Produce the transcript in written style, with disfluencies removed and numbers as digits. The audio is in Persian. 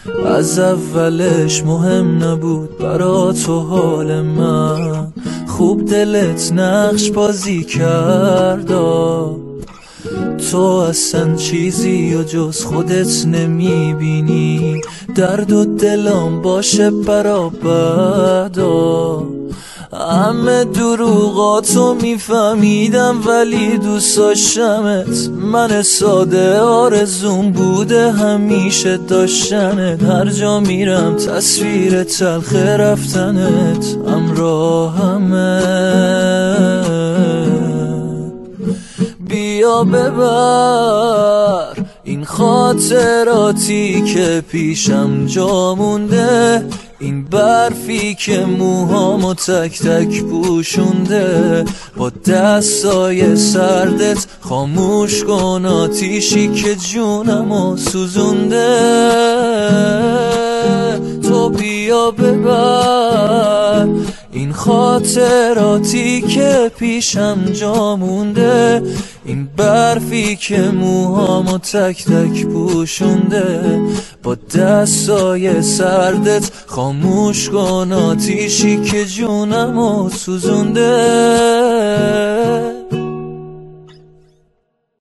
از اولش مهم نبود برا تو حال من، خوب دلت نقش بازی کردا. تو اصلا چیزی و جز خودت نمیبینی، درد و دلم باشه برا بعدا. همه دروغاتو میفهمیدم ولی دوست داشتمت، من ساده آرزوم بوده همیشه داشتنت. هر جا میرم تصویر تلخ رفتنت همراهمه. بیا ببر این خاطراتی که پیشم جا مونده، این برفی که موهامو تک تک پوشونده. با دستای سردت خاموش کن آتیشی که جونمو سوزونده. تو بیا ببر این خاطراتی که پیشم جا مونده، این برفی که موهامو تک تک پوشونده. با دستای سردت خاموش کن آتیشی که جونمو سوزونده.